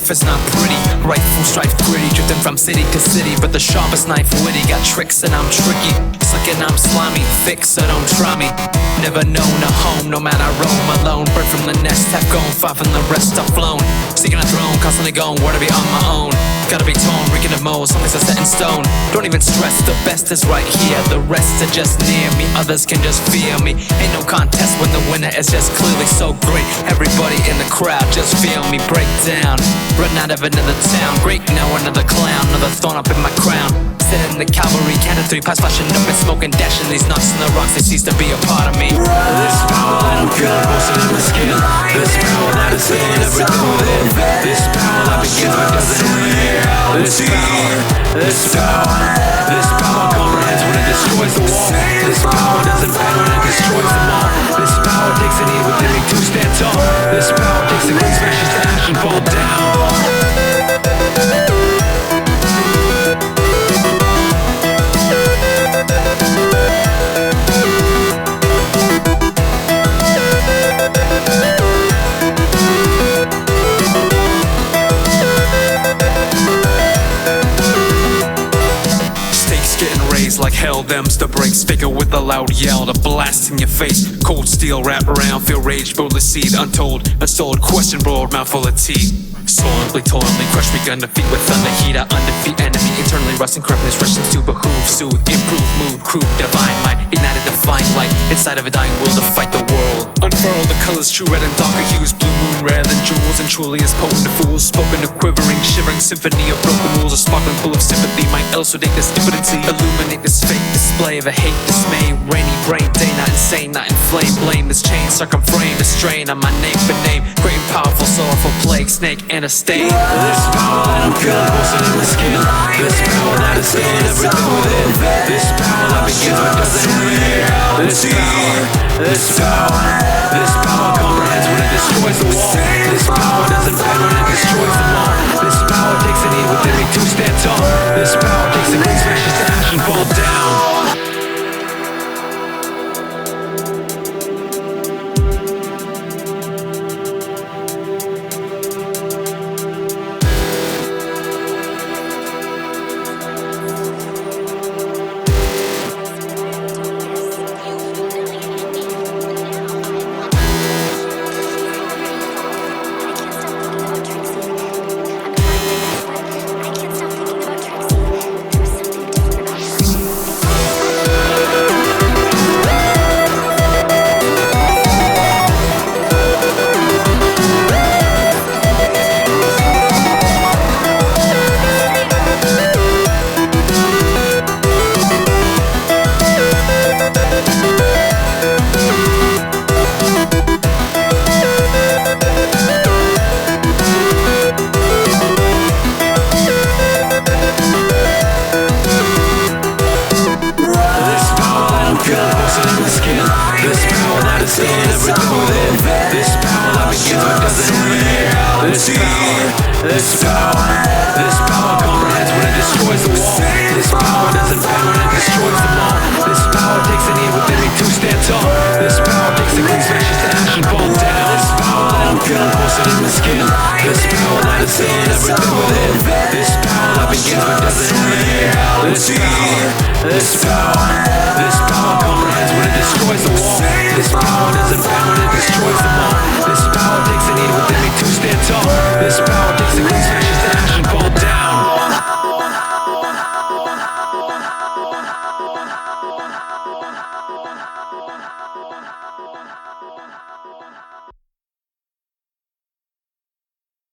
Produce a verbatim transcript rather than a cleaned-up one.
life is not pretty. Rightful strife gritty, drifting from city to city, but the sharpest knife witty. Got tricks and I'm tricky, slick and I'm slimy, thick so don't try me. Never known a home, no man I roam alone. Bird from the nest, have gone, five from the rest have flown. Seeking a throne, constantly going, where to be on my own. Gotta be torn, reeking of mold, something's a set in stone. Don't even stress, the best is right here. The rest are just near me, others can just fear me. Ain't no contest when the winner is just clearly so great. Everybody in the crowd just feel me break down. Run out of another town, great now another clown. Another thorn up in my crown. Sitting in the cavalry, cannon three pipes flashing up and smoking, dashing these nuts in the rocks. They cease to be a part of me. This power that I'm feeling posted in my skin. This power that is filling everything within. This power that begins but doesn't end. This power, this power, this power comprehends when it destroys the wall. This power doesn't bend when it destroys them all. This power takes a knee within me to stand tall. This power takes a green smashes to ash and fall down. Like hell, them's the breaks. Figure with a loud yell to blast in your face. Cold steel wrap around, feel rage, boldly seed. Untold, unsold, question broad, mouthful of teeth. Slowly, toiling, crush begun defeat with thunder heat. I undefeat enemy, internally rusting corruptness, rushing to behoove, soothe, improve, mood, crew, divine might, ignited divine light, inside of a dying will to fight the world. Unfurl the colors, true red and darker hues, blue moon, rarer than jewels, and truly as potent to fools. Spoken a quivering, shivering symphony of broken rules, a sparkling pool of sympathy, might elucidate this impotency, illuminate this fake display of a hate, dismay, rainy brain, day not insane, not inflamed, blame this chain, circumframe, the strain on my name for name, great and powerful, sorrowful plague, snake, and a stain. This power that I'm feeling posted in my skin. This power that is filling everything within. This power that begins but doesn't end. This power, this power, this power comprehends when it destroys the wall. This power doesn't bend when it destroys them all. This power takes a knee within me to stand tall. This power takes a green smashes to ash and fall down. This power that is filling everything within. This power that begins but doesn't end. This power, this power, this power comprehends when it destroys the wall. This power doesn't bend when it destroys them all. This power takes a knee within me to stand tall. This power takes a green smashes to ash and fall down. This power that I'm feeling posted in my skin. This power that is filling everything within. This power that begins but doesn't end. This power, this power, this power comprehends when it destroys the wall. This power doesn't bend when